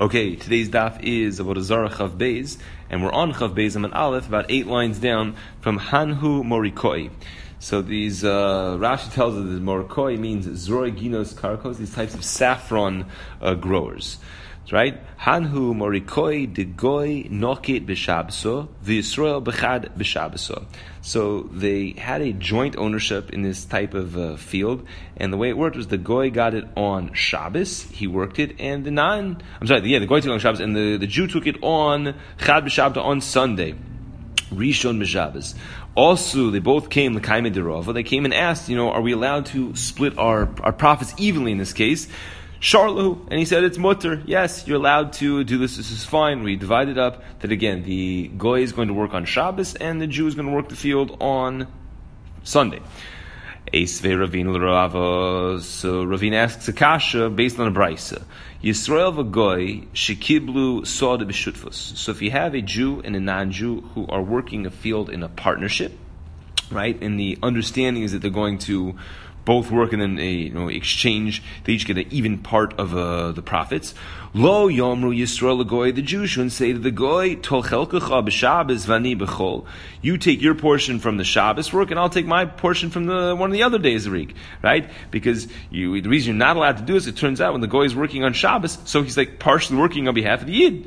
Okay, today's daf is Avodah Zarah Chav Beis, and we're on Chav Beis Amud Aleph, about 8 lines down from Hanhu Morikoi. So these, Rashi tells us that Morikoi means Zroi Ginos Karkos, these types of saffron growers. Right? Hanhu Morikoi de Goy Nokit B'Shabso, V'Yisrael B'Chad B'Shabso. So they had a joint ownership in this type of field, and the way it worked was the Goy got it on Shabbos, he worked it, and the Goy took it on Shabbos, and the Jew took it on Chad B'Shabto on Sunday, Rishon B'Shabbos. Also, they both came l'kaimei derava. They came and asked, are we allowed to split our profits evenly in this case? Sharlu, and he said it's mutter. Yes, you're allowed to do this. This is fine. We divided up that again. The goy is going to work on Shabbos, and the Jew is going to work the field on Sunday. Eisvei Ravina l'Rava. So Ravina asks a kasha based on a brisa. Yisrael v'goy shekiblu soda b'shutfus. So if you have a Jew and a non-Jew who are working a field in a partnership, right, and the understanding is that they're going to both work and then exchange. They each get an even part of the profits. Lo yomru Yisrael goy. The Jew shouldn't say to the goy, Tol chelkecha b'Shabbos v'ani b'chol. You take your portion from the Shabbos work, and I'll take my portion from one of the other days of the week, right? Because the reason you're not allowed to do this, it turns out when the goy is working on Shabbos, so he's like partially working on behalf of the Yid.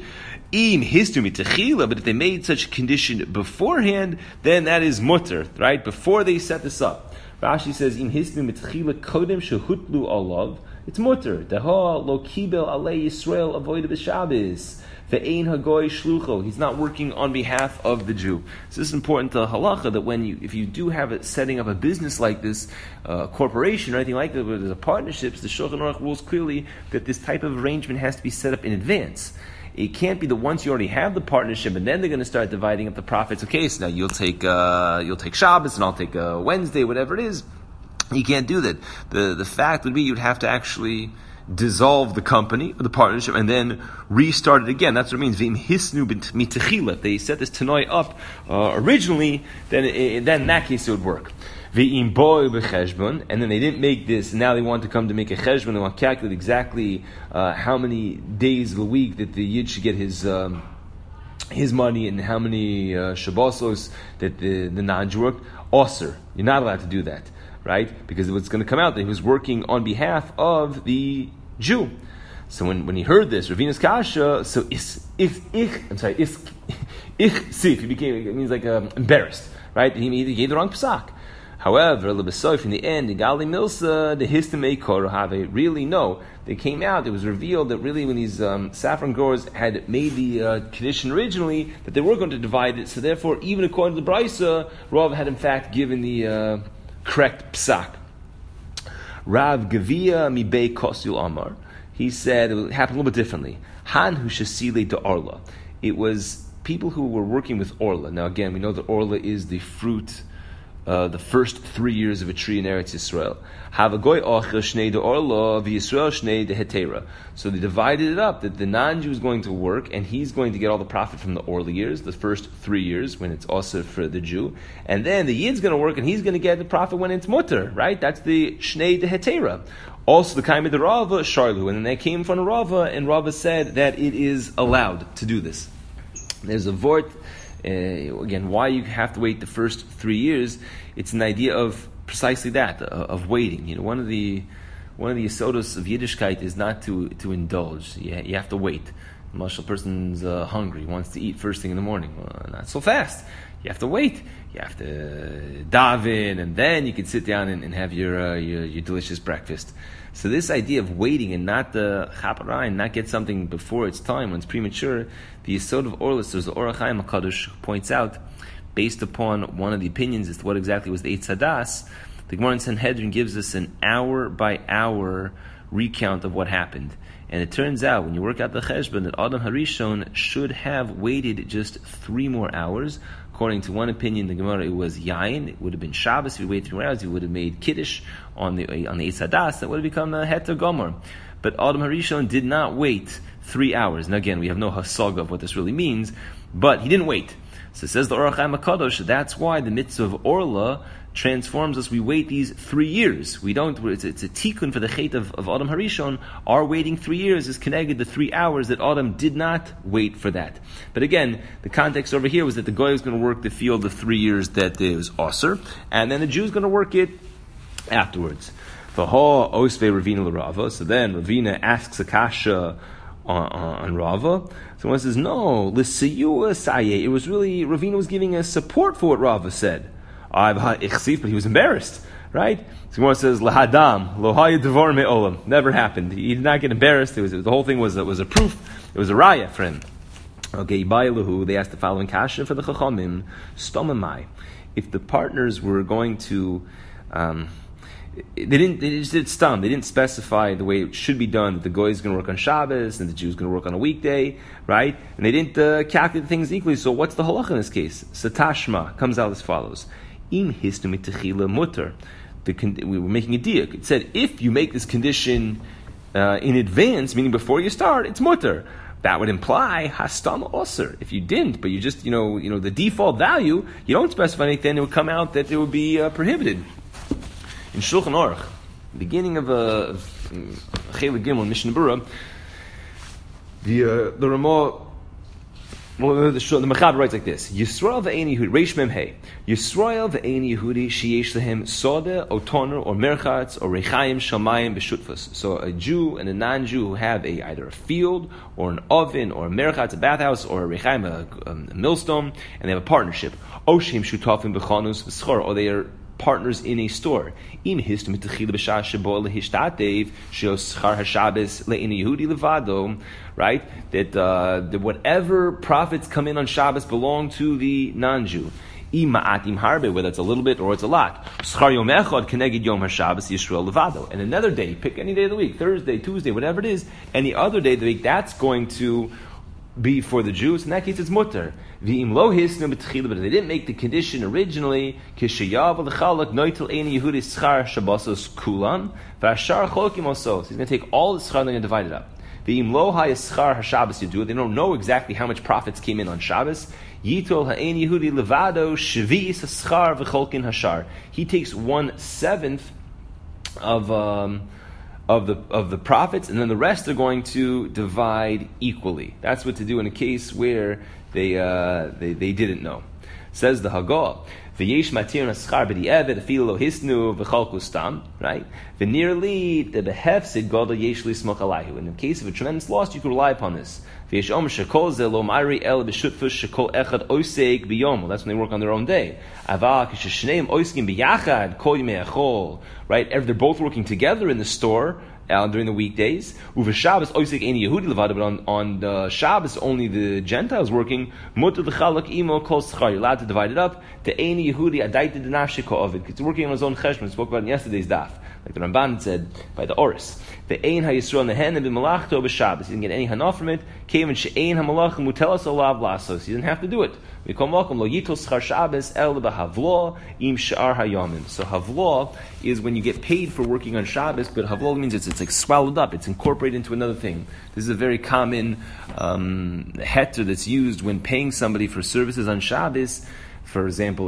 But if they made such a condition beforehand, then that is mutter, right? Before they set this up. Rashi says, "Im hisnu mitchila kodem shehutlu alav." It's mutter. Deha lo kibel alei Yisrael avoid b'Shabbos. Ve'ein hagoy shlucho. He's not working on behalf of the Jew. So this is important to halacha that if you do have it setting up a business like this, corporation or anything like that, where there's a partnership, the Shulchan Aruch rules clearly that this type of arrangement has to be set up in advance. It can't be that once you already have the partnership and then they're going to start dividing up the profits. Okay, so now you'll take Shabbos and I'll take Wednesday, whatever it is. You can't do that. The fact would be you'd have to actually dissolve the company or the partnership and then restart it again. That's what it means. V'im hisnu mitechila. If they set this tanoi up originally, then in that case it would work. V'im boy b'cheshbon, and then they didn't make this. Now they want to come to make a cheshbon. They want to calculate exactly how many days of the week that the yid should get his money and how many shabbosos that the non-Jew worked. Osir, you're not allowed to do that, right? Because what's going to come out that he was working on behalf of the Jew. So when he heard this, Ravina's kasha, so he became, it means like embarrassed, right? He gave the wrong psak. However, in the end, the Gali Milsa, the Histamei Korahave, really no. They came out, it was revealed that really when these saffron growers had made the condition originally, that they were going to divide it, so therefore, even according to the Brisa, Rav had in fact given the correct psak. Rav Gavia Mibei Kosul Amar, he said, it happened a little bit differently. Han Hu Shasile de Orla. It was people who were working with Orla. Now again, we know that Orla is the fruit, the first 3 years of a tree in Eretz Yisrael. Havagoy ochel shnei de orla, v'Yisrael shnei de hetera. So they divided it up that the non-Jew is going to work and he's going to get all the profit from the orla years, the first 3 years when it's also for the Jew, and then the Yid's going to work and he's going to get the profit when it's mutter, right? That's the shnei de hetera. Also the kaimei de Rava sharlu, and then they came from Rava, and Rava said that it is allowed to do this. There's a vort. Again, why you have to wait the first 3 years? It's an idea of precisely that, of waiting. One of the yesodos of Yiddishkeit is not to indulge. You have to wait. The marshal person's hungry, wants to eat first thing in the morning. Well, not so fast. You have to wait. You have to daven, and then you can sit down and have your delicious breakfast. So this idea of waiting and not the chaparah and not get something before it's time, when it's premature, the Yesod of Orla, so the Orach Chaim HaKadosh points out, based upon one of the opinions as to what exactly was the Eitz Hadas, the Gemara in Sanhedrin gives us an hour-by-hour recount of what happened. And it turns out, when you work out the cheshbon, that Adam Harishon should have waited just 3 more hours. According to one opinion, the Gemara, it was Yain. It would have been Shabbos. If he waited 3 more hours, he would have made Kiddush on the Eitz Hadas. That would have become a Heter Gomer. But Adam Harishon did not wait 3 hours. Now again, we have no hasaga of what this really means, but he didn't wait. So it says the Orach Chaim HaKadosh, that's why the mitzvah of Orla transforms us. We wait these 3 years. We don't, it's a tikkun for the chet of Adam Harishon. Our waiting 3 years is connected the 3 hours that Adam did not wait for that. But again, the context over here was that the Goy was going to work the field the 3 years that it was Osir, and then the Jew is going to work it afterwards. V'ho osvei Ravina l'Rava. So then Ravina asks a kasha on Rava. So one says, no, l'siyua saye. It was really, Ravina was giving us support for what Rava said. But he was embarrassed, right? So one says, lahadam, lohaya devar me'olam. Never happened. He did not get embarrassed. The whole thing was a proof. It was a raya for him. Okay, they asked the following kasha for the chachamim, stomamai. If the partners were going to, they just did stam. They didn't specify the way it should be done. That the goy is going to work on Shabbos and the Jew is going to work on a weekday, right? And they didn't calculate things equally. So what's the halacha in this case? Satashma comes out as follows: Im hisnu mitechila mutter. We were making a diak. It said if you make this condition in advance, meaning before you start, it's mutter. That would imply hastam osir. If you didn't, but you just the default value, you don't specify anything, it would come out that it would be prohibited. In Shulchan Aruch, beginning of Chelik Gimel Mishnah Berurah, the Ramah, the Mechaber writes like this: Yisrael ve'ein Yehudi, Reish Mem Hey. Yisrael ve'ein Yehudi sheyesh lehem soda or toner or merchatz or rechaim shamayim b'shutfus. So a Jew and a non-Jew who have either a field or an oven or a merchatz, a bathhouse, or a rechaim, a millstone, and they have a partnership. Oshim shutafim b'chanus v'schor, or they are partners in a store. Im histum mitachila b'shah shebo lehishtatev sheos schar hashabes le'ina Yehudi levado. Right? That whatever profits come in on Shabbos belong to the non-Jew. Im ma'at im harbe, whether it's a little bit or it's a lot. Schar yom echad keneged yom hashabbos Yisrael levado. And another day, pick any day of the week, Thursday, Tuesday, whatever it is, any other day of the week, that's going to be for the Jews. In that case, it's mutter. V'im lo hisnu b'tchila, but they didn't make the condition originally. Kishayav l'chalak noitel eini Yehudi schar shabbosos kulan v'ashar cholokim osos. So he's going to take all the schar and they're going to divide it up. V'im lo ha'yischar haShabbos you. They don't know exactly how much profits came in on Shabbos. Yitol ha'ein Yehudi levado shvi'is haschar v'cholkin hashar. He takes 1/7 of the profits, and then the rest are going to divide equally. That's what to do in a case where they didn't know. Says the Hagah, v'yesh matir naschar b'di'eved afilu lo hisnu v'chalku stam, right? V'nearly the behefsid gadol yesh lismoch alayhu. In the case of a tremendous loss, you can rely upon this. V'yesh omer shekol ze lo ma'ri el b'shutfus shekol echad oiseg b'yom. That's when they work on their own day. Aval k'sheshneim oisgim b'yachad kol yimei achol. Right? They're both working together in the store during the weekdays. Uva Shabbos oisik any Yehudi levada, but on the Shabbos only the Gentiles working. Mutter l'chalak imo kol schar. You're allowed to divide it up. The any Yehudi adaita denafshe ko'ovid. It's working on his own cheshbon. We spoke about it in yesterday's daf, like the Ramban said by the Oris. The ein ha'yisrael nehen b'malachto b'Shabbos. You didn't get any hana from it. Kevin she'ein ha'malach mutelas olav lasos. You didn't have to do it. We call welcome lo yitol schar Shabbos el b'havlo im shar hayomim. So havlo is when you get paid for working on Shabbos, but havlo means it's like swallowed up. It's incorporated into another thing. This is a very common heter that's used when paying somebody for services on Shabbos. For example,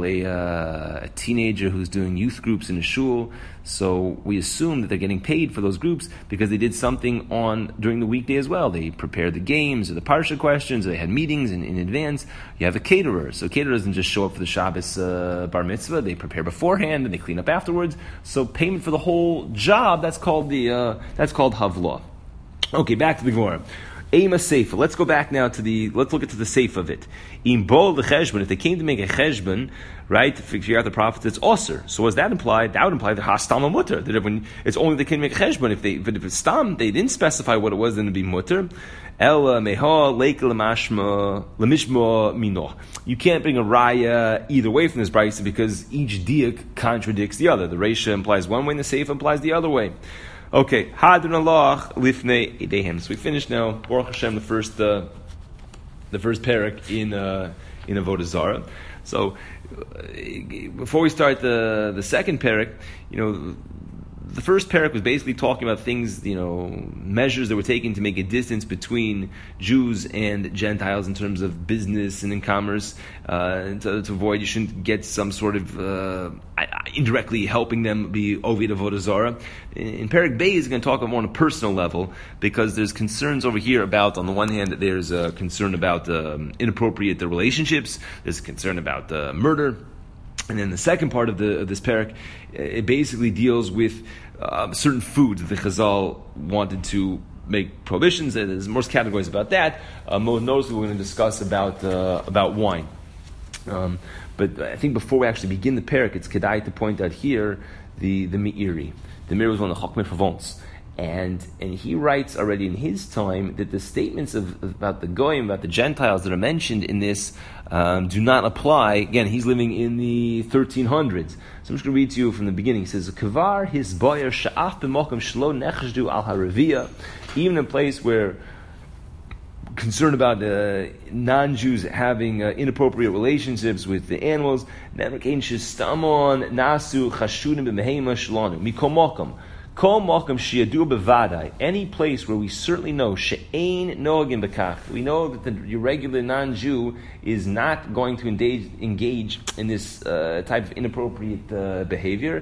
a teenager who's doing youth groups in a shul, so we assume that they're getting paid for those groups because they did something during the weekday as well. They prepared the games or the parsha questions, or they had meetings in advance. You have a caterer, so caterer doesn't just show up for the Shabbos bar mitzvah. They prepare beforehand and they clean up afterwards. So payment for the whole job, that's called havlah. Okay, back to the Gemara. Ema Seifa. Let's go back now let's look into the Seifa of it. In Bo the Cheshbon, if they came to make a Cheshbon, right, to figure out the profits, it's Osir. So what does that imply? That would imply the Hastam Mutter. That when it's only they can make a Cheshbon. But if it's Stam, they didn't specify what it was, then it'd be Mutter. El Meha Leik Lemashma Lemishma Mino. You can't bring a Raya either way from this brayso because each diak contradicts the other. The Reisha implies one way and the Seifa implies the other way. Okay, Hadron Allah Lifnei Edehem. So we finished now, Baruch Hashem, the first parak in Avodah Zarah. So before we start the second parak, the the first parak was basically talking about things, measures that were taken to make a distance between Jews and Gentiles in terms of business and in commerce, to avoid, you shouldn't get some sort of indirectly helping them be Ovid Avodah Zarah. In Parak Beis, is going to talk more on a personal level, because there's concerns over here about, on the one hand, there's a concern about inappropriate relationships, there's a concern about murder, and then the second part of this parak, it basically deals with certain foods that the Chazal wanted to make prohibitions. There's more categories about that. Most noticeably, we're going to discuss about wine. But I think before we actually begin the parak, it's kedai to point out here the Meiri. The Meiri was one of the Chokmei Provence. And he writes already in his time that the statements about the Goyim, about the Gentiles that are mentioned in this, do not apply. Again, he's living in the 1300s. So I'm just going to read to you from the beginning. He says, Kavar his boyer sha'af b'mokum shlo nechashdu al haraviyah, even a place where concerned about non-Jews having inappropriate relationships with the animals, never kein shestamon nasu chashudim b'mehema shlanu mikomokum. Any place where we certainly know she'ein noagim bekach, we know that your regular non-Jew is not going to engage in this type of inappropriate behavior.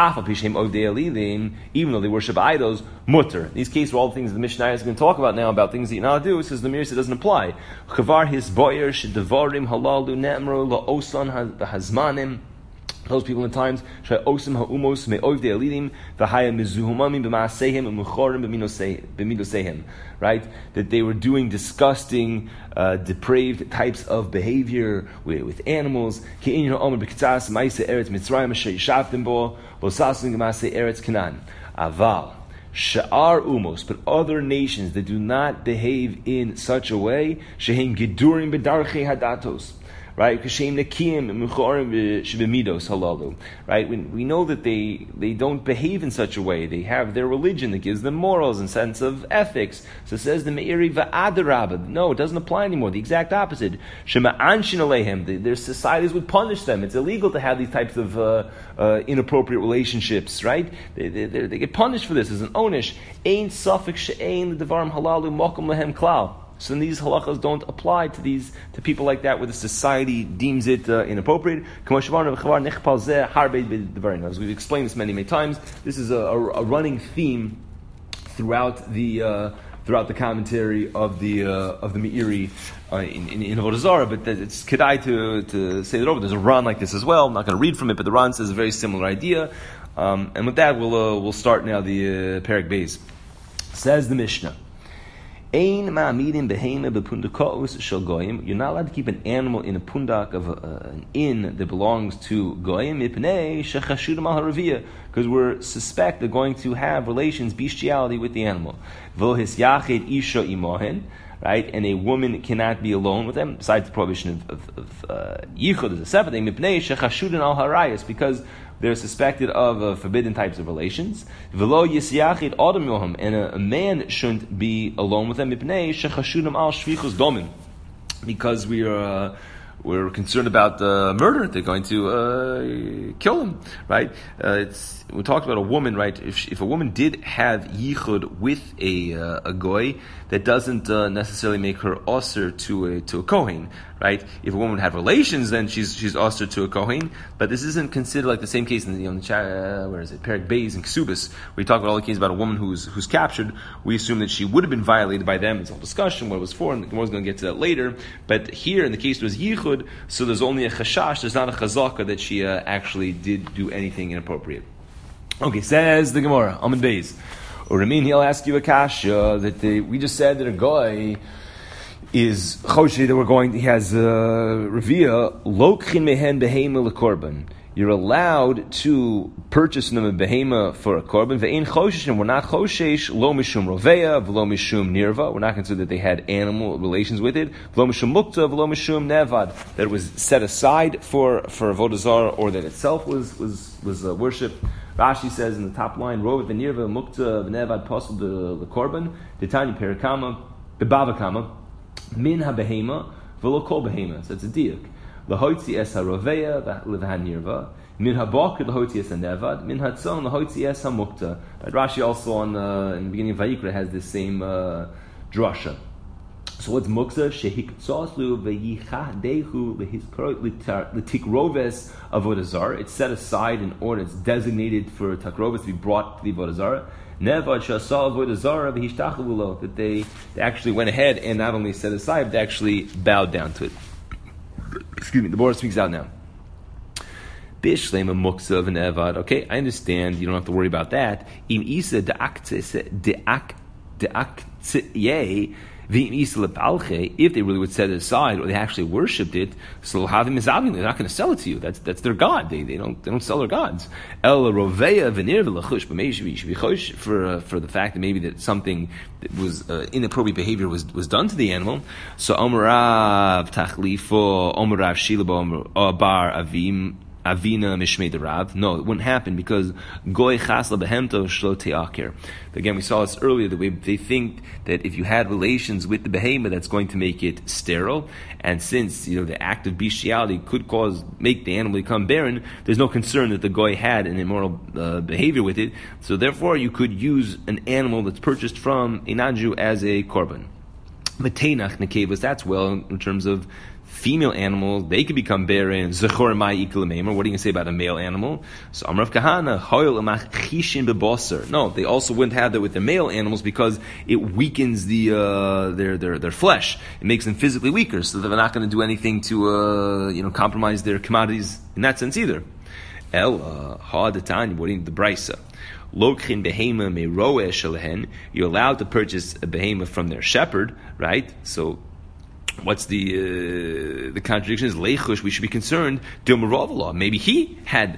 Even though they worship idols, mutter. In these cases are all the things the Mishnah is going to talk about now, about things that you're not to do. It says the Meiri it doesn't apply. Chavar his boyer she'devarim halalu ne'emru la'osan hazmanim. Those people in times that they were doing disgusting, depraved types of behavior with animals. Aval Sha'ar umos, but other nations that do not behave in such a way, shehem gedurim bedarchei hadatos. Right, right? We know that they don't behave in such a way. They have their religion that gives them morals and sense of ethics. So it says the Meiri va'adarabah. No, it doesn't apply anymore. The exact opposite. Shema'anshin alehem. Their societies would punish them. It's illegal to have these types of inappropriate relationships. Right? They get punished for this as an onish. Ein safek she'ein l'devarim halalu mokum lehem klal. So these halachas don't apply to people like that, where the society deems it inappropriate. As we've explained this many times, this is a running theme throughout the commentary of the Meiri in Avodah Zarah. But it's kedai to say that over. There's a Ran like this as well. I'm not going to read from it, but the Ran says a very similar idea. And with that, we'll start now the Perek Beis. Says the Mishnah. You're not allowed to keep an animal in a pundak of an inn that belongs to goyim, because we're suspect they're going to have relations, bestiality with the animal. Right, and a woman cannot be alone with them. Besides the prohibition of yichud, is a separate thing. Because they're suspected of forbidden types of relations. And a man shouldn't be alone with them because we're concerned about murder. They're going to kill him, right? We talked about a woman, right? If a woman did have yichud with a goy, that doesn't necessarily make her osir to a kohen, right? If a woman had relations, then she's osir to a kohen. But this isn't considered like the same case in the where is it? Perek Beis and Ksubis. We talk about all the cases about a woman who's captured. We assume that she would have been violated by them. It's a whole discussion what it was for, and the Gemara is going to get to that later. But here, in the case it was yichud, so there's only a chashash. There's not a chazaka that she actually did do anything inappropriate. Okay, says the Gemara, Amud Beis. Or Ramin, he'll ask you a kasha that we just said that a guy is choshi that he has revia lokchin mehen behema lekorban. You're allowed to purchase them a behema for a korban. Ve'ein choshesh, we're not choshesh lo mishum roveya v'lo mishum nirva. We're not considered that they had animal relations with it. V'lo mishum mukta v'lo mishum nevad. That it was set aside for avodah zarah, or that itself was worship. Rashi says in the top line, Rov the nirva mukta v'nevad posel the korban. The tiny perakama, the bavakama, min ha behema v'lo kol behema. So it's a diuk. lahotzi es haroveya v'hanirva. Min habakir lahotzi es hanevad. Min hatzon lahotzi es hamukta. Rashi also in the beginning of Vayikra has this same drasha. So what's mukta? Shehiktzoslu veyichadehu l'tikroves avodah zarah. It's set aside in order. It's designated for takroves to be brought to the avodah zarah. Nevad shasal avodah zarah v'hishtachavu, that they actually went ahead and not only set aside, but they actually bowed down to it. Excuse me. The Bora speaks out now. Bishlema muksa v'nevad. Okay, I understand. You don't have to worry about that. Im isa de'aktziyeh. If they really would set it aside, or they actually worshipped it, so they're not going to sell it to you. That's their god. They don't sell their gods. El roveya v'nir v'lachush, but maybe you should be chosh for the fact that maybe that something that was inappropriate behavior was done to the animal. So Omarav tachlifo Omarav shilabo bar avim. Avina mishmei derav. No, it wouldn't happen because goy chasla behemto shlo te'akir. Again, we saw this earlier that they think that if you had relations with the behemoth, that's going to make it sterile. And since the act of bestiality could make the animal become barren, there's no concern that the goy had an immoral behavior with it. So therefore, you could use an animal that's purchased from a non-Jew as a korban. Mateinach nekevas. That's well in terms of female animals, they could become barren. Zechor mai ikulamemer. What are you going to say about a male animal? So Amrav Kahana, hoil amach chishin bebosser. No, they also wouldn't have that with the male animals because it weakens their flesh. It makes them physically weaker, so they're not going to do anything to compromise their commodities in that sense either. El ha'adatani. What do you the brisa? Lokhin behema meroeh shalehen. You're allowed to purchase a behema from their shepherd, right? So what's the contradiction? Is leichush? We should be concerned. Maybe he had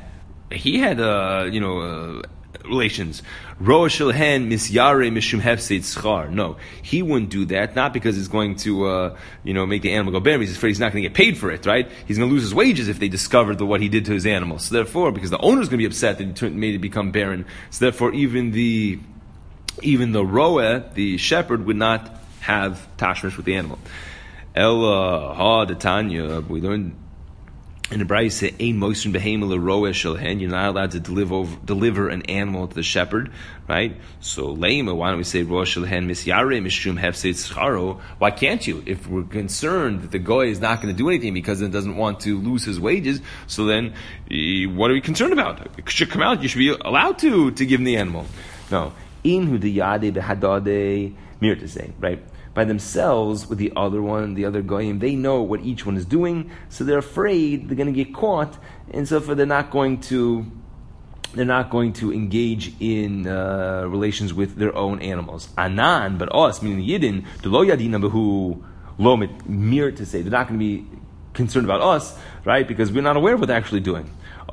relations. Rosh Shalhen misyare mishum hefseid schar. No, he wouldn't do that. Not because it's going to make the animal go barren. He's afraid he's not going to get paid for it. Right? He's going to lose his wages if they discovered what he did to his animal. So therefore, because the owner's going to be upset that he made it become barren. So therefore, even the roeh, the shepherd, would not have tashmish with the animal. The Tanya, we learned in the Brayse, ein moisrin behemel roeh shalhen. You're not allowed to deliver an animal to the shepherd, right? So leima, why don't we say roeh shalhen misyare mishum hefseid scharo? Why can't you? If we're concerned that the goy is not going to do anything because it doesn't want to lose his wages, so then what are we concerned about? It should come out. You should be allowed to give him the animal. No, inhu diyade behadade mir to say, right? By themselves with the other goyim, they know what each one is doing, so they're afraid they're going to get caught, and so they're not going to engage in relations with their own animals. Anan, but us, meaning the Yidden, the lo yadina behu lomit mir to say, they're not going to be concerned about us, right? Because we're not aware of what they're actually doing.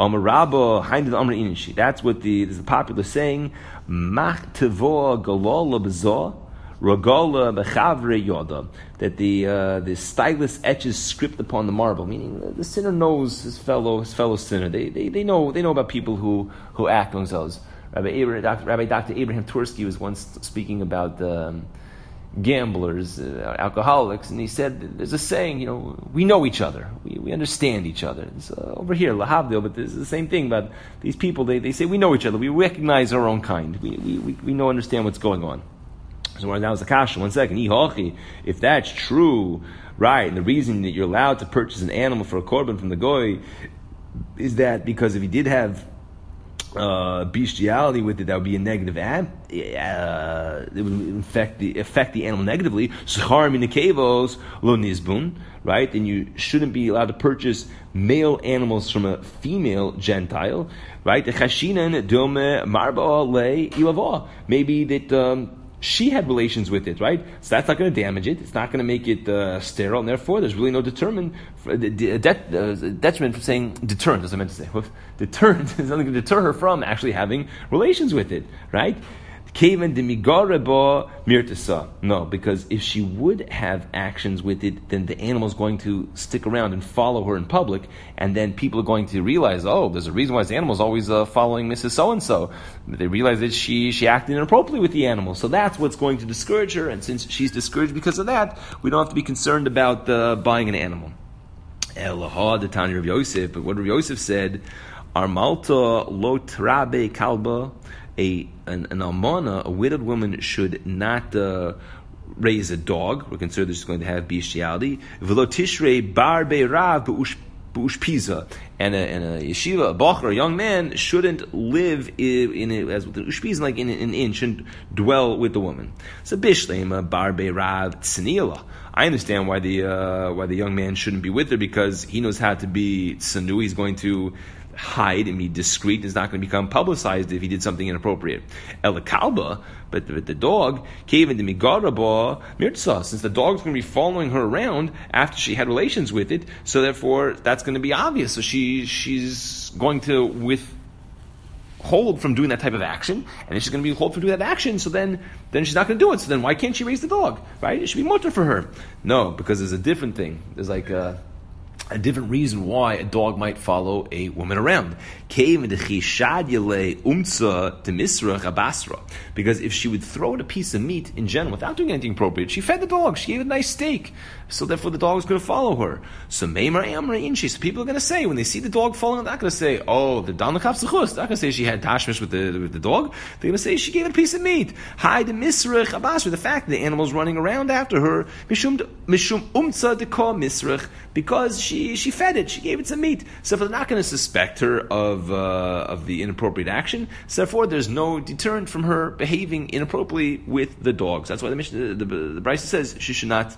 That's what there's a popular saying. Mach tevo galala b'zah. Ragala b'chavre yoda, that the stylus etches script upon the marble, meaning the sinner knows his fellow sinner. They know about people who act themselves. Rabbi Dr. Abraham Tursky was once speaking about gamblers, alcoholics, and he said there's a saying, we know each other, we understand each other. It's, over here, lahavdil, but this is the same thing about these people. They say we know each other, we recognize our own kind, we know understand what's going on. So now it's a kasha. 1 second. If that's true, right, and the reason that you're allowed to purchase an animal for a korban from the goy is that because if you did have bestiality with it, that would be a negative it would affect the animal negatively. Schar min nekevos lo nizbun, right? Then you shouldn't be allowed to purchase male animals from a female Gentile, right? Maybe that she had relations with it, right? So that's not going to damage it. It's not going to make it sterile, and therefore there's really no detriment from saying deterrent. That's what I meant to say. Deterrent is nothing to deter her from actually having relations with it, right? No, because if she would have actions with it, then the animal is going to stick around and follow her in public, and then people are going to realize, there's a reason why this animal is always following Mrs. So-and-so. They realize that she acted inappropriately with the animal, so that's what's going to discourage her, and since she's discouraged because of that, we don't have to be concerned about buying an animal. Elaha, the Tanya of Yosef, but what Rav Yosef said, Armalta lo trabe kalba, an almana, a widowed woman, should not raise a dog. We're concerned that she's going to have bestiality. V'lo tishrei bar be'rav b'ushpiza. And a yeshiva, a bacher, a young man, shouldn't live in as with the ushpiza, like in an inn, shouldn't dwell with the woman. So bishleim bar be'rav tzniela. I understand why the young man shouldn't be with her, because he knows how to be tzanu. He's going to hide and be discreet. It's not going to become publicized if he did something inappropriate. El kalba, but the dog, cave the migaraba mirtza, since the dog's going to be following her around after she had relations with it, so therefore that's going to be obvious. So she's going to withhold from doing that type of action, and if she's going to be withhold from doing that action, so then she's not going to do it. So then why can't she raise the dog? Right? It should be mutter for her. No, because there's a different thing. There's like a different reason why a dog might follow a woman around. Because if she would throw it a piece of meat in general without doing anything appropriate, she fed the dog, she gave it a nice steak, so therefore the dog is going to follow her. So people are going to say, when they see the dog following, they're not going to say, oh, the Danakaf Zechus. They're not going to say she had tashmish with the dog. They're going to say she gave it a piece of meat. Hi, the misrich abasra, the fact that the animal's running around after her, mishum umtza deka misrich, because she fed it, she gave it some meat. So they're not going to suspect her of the inappropriate action. So therefore, there's no deterrent from her behaving inappropriately with the dogs. That's why the Brisa says she should not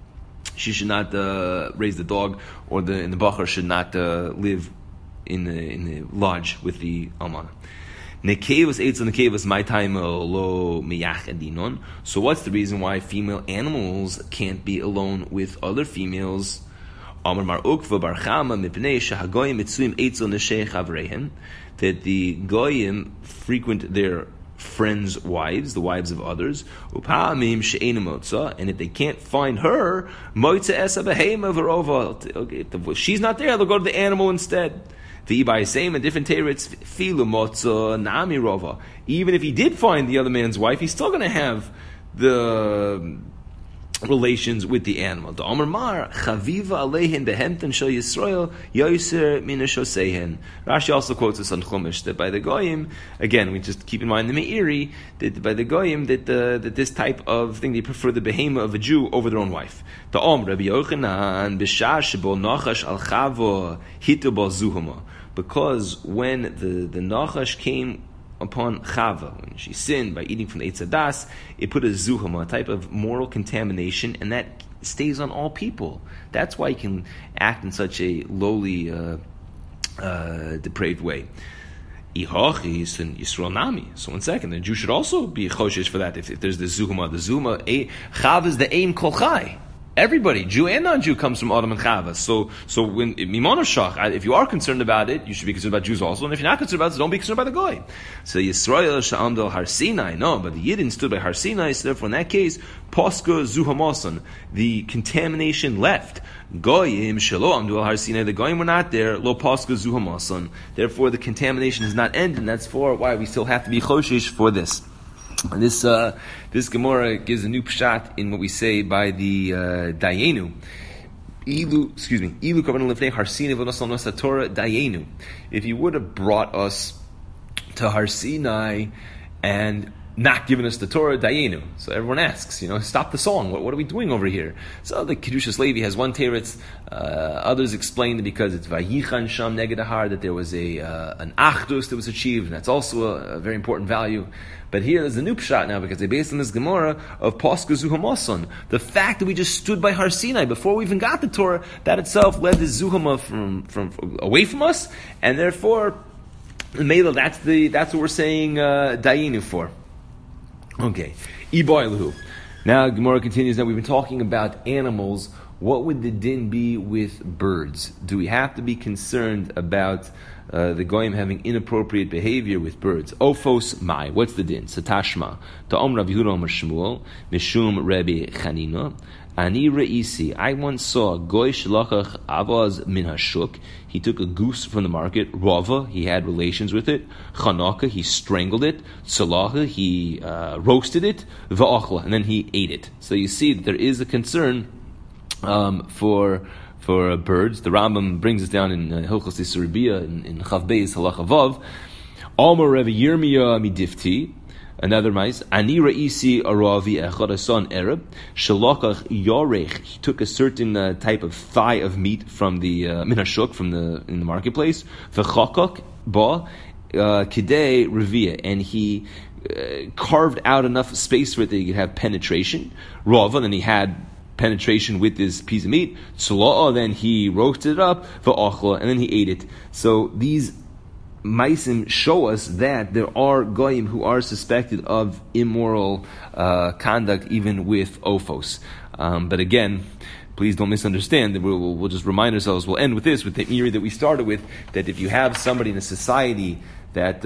raise the dog, or the bacher should not live in the lodge with the almana. Nekevas eitz on nekevas my time lo miyach edinon. So what's the reason why female animals can't be alone with other females? Amar Mar Ukva Bar Chama mipnei shehagoyim mitzuim eitz on neshei chavrehen, that the goyim frequent their friends' wives, the wives of others, upa'amim she'ena motza, and if they can't find her, moitza esa behema v'rova. Okay, if she's not there, they'll go to the animal instead. The by same and different teretz filu motza nami rova. Even if he did find the other man's wife, he's still going to have the relations with the animal. The Amar Mar Chaviva Aleihin Behemten Shel Yisrael Yoser Mina Shoseihin. Rashi also quotes us on Chumash that by the goyim, again we just keep in mind the Meiri, that by the goyim that this type of thing, they prefer the behema of a Jew over their own wife. The Rabbi Yochanan B'shah Shebo Nachash Al Chavo Hitu Bo Zuhuma, because when the Nachash came upon Chava, when she sinned by eating from the Eitz Hadas, it put a zuhama, a type of moral contamination, and that stays on all people. That's why you can act in such a lowly, depraved way. Ihochis and Yisrael Nami. So 1 second, the Jew should also be choshesh for that. If there's the zuhama, Chav is the aim kol chai. Everybody, Jew and non-Jew, comes from Adam and Chava. So when Mimon Shach, if you are concerned about it, you should be concerned about Jews also. And if you're not concerned about it, don't be concerned about the Goy. So Yisrael Sha'amdal Har Sinai, no, but the Yidden stood by Har Sinai. So therefore, in that case, Posca Zuhamasan, the contamination left. Goyim Shelo Amdul Har Sinai, the Goyim were not there. Lo Posca Zuhamasan. Therefore, the contamination is not ended. And that's for why we still have to be choshish for this. And this Gemara gives a new pshat in what we say by the Dayenu. Ilu kavanah lifnei Har Sinai v'nosal nos haTorah Dayenu. If you would have brought us to Har Sinai and not given us the Torah, Dayenu. So everyone asks, stop the song. What are we doing over here? So the Kedushas Levi has one teretz. Others explain that because it's Vayichan Sham Neged Ahar, that there was an Achdus that was achieved, and that's also a very important value. But here there's a new pshat now, because they based on this Gemara of Posca Zuhamason. The fact that we just stood by Har Sinai before we even got the Torah, that itself led the Zuhama from away from us, and therefore, Mela, that's what we're saying Dayinu for. Okay, Iboilahu. Now Gemara continues. Now we've been talking about animals. What would the din be with birds? Do we have to be concerned about the goyim having inappropriate behavior with birds? Ophos mai. What's the din? Satashma. Ta'om Rav Yehuda Omer Shmuel Mishum Rebbe Chanina. Ani reisi. I once saw goy shalachach avaz min hashuk. He took a goose from the market. Rava, he had relations with it. Chanaka, he strangled it. Salaha, he roasted it. Va'achla, and then he ate it. So you see that there is a concern for for birds. The Rambam brings us down in Hilchos Yisur in Chav Beis Halacha Vav. Omer Rav Yirmiyah midifti. Another mice. Ani ra'isi aravi echad asan Arab shalakach yorech. He took a certain type of thigh of meat from the minashuk in the marketplace. V'chakak ba kidei revia, and he carved out enough space for it that he could have penetration. Rava, then he had penetration with this piece of meat. Tzula'a, then he roasted it up. V'achla, and then he ate it. So these Maisim show us that there are goyim who are suspected of immoral conduct even with ophos. But again, please don't misunderstand. We'll just remind ourselves. We'll end with this, with the theory that we started with, that if you have somebody in a society that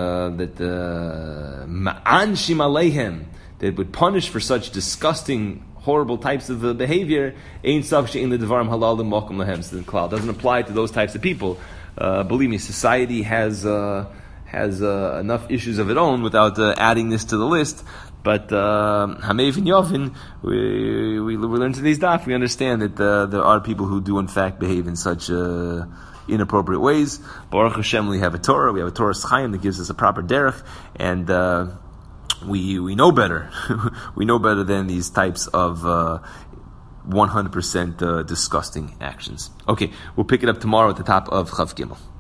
ma'anshim alehem, that would punish for such disgusting, horrible types of behavior, ein sav she'in ledevarim halal l'mokum lahem. So the klal doesn't apply to those types of people. Believe me, society has enough issues of its own without adding this to the list. But Hamev and Yovin, we learn today's daf. We understand that there are people who do in fact behave in such inappropriate ways. Baruch Hashem, we have a Torah. We have a Torah Chaim that gives us a proper derech, and we know better. We know better than these types of 100% disgusting actions. Okay, we'll pick it up tomorrow at the top of Chav Gimel.